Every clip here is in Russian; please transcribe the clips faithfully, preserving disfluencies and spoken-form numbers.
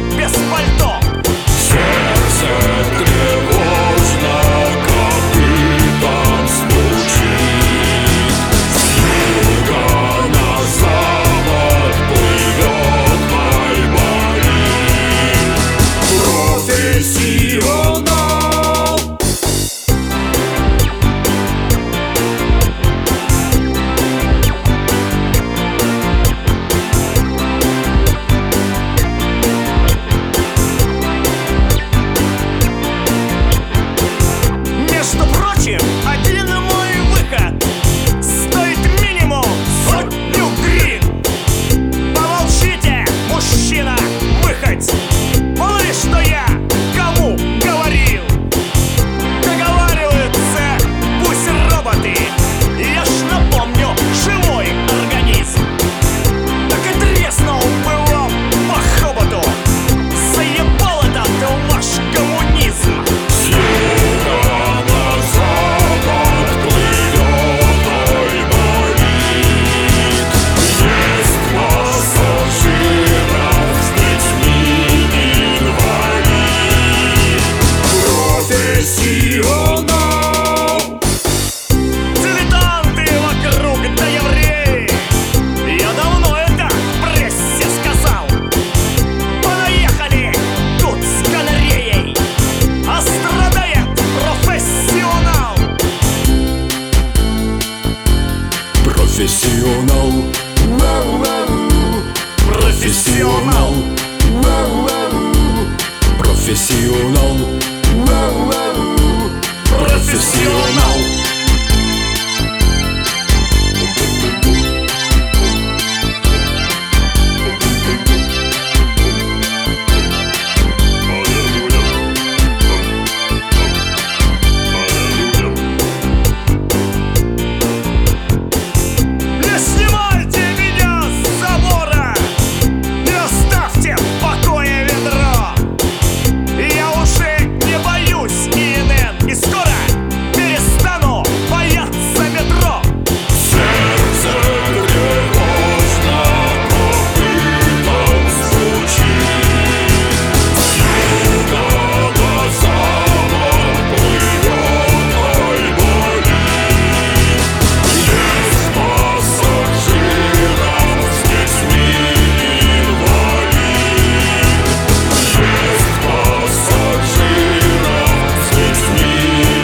без пальто. Сердце тревожно копытом стучит. С юга на запад плывет Айболит. Профессионал. Между прочим, один мой выход стоит минимум сотню гривен. Помолчите, мужчина, выходь. Мало ли что я кому говорил. Договариваются пусть роботы. Я ж напомню, живой организм. Так и треснул бы вам по хоботу. Заебал этот ваш коммунизм. С юга на запад плывет Айболит. Есть пассажиров с детьми инвалид. Профессионал. Дилетанты вокруг, да евреи. Я давно это в прессе сказал. Понаехали тут с галереей, а страдает профессионал. Профессионал. Профессионал. Профессионал. Профессионал. Не снимайте меня с забора, не оставьте в покое ведро. Я уже не боюсь И Н Н и скоро перестану бояться метро. Сердце тревожно копытом стучит. С юга на запад плывет Айболит. Есть пассажиров с детьми инвалид. Есть пассажиров с детьми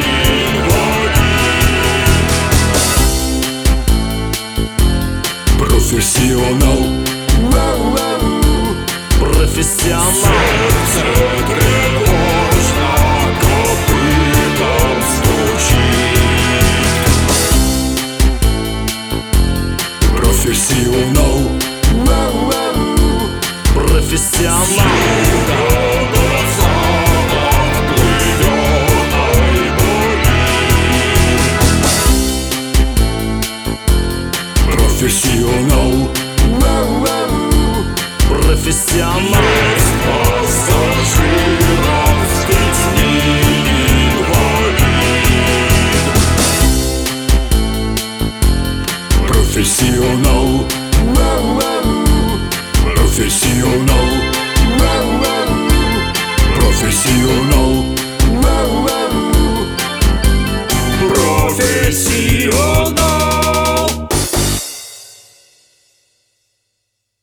инвалид. Профессионал. Профессионал. Сердце тревожно копытом стучит. Профессионал. Профессионал. Юга на запад плывет Айболит. Профессионал. Профессионал. Есть пассажиров с детьми инвалид. Профессионал.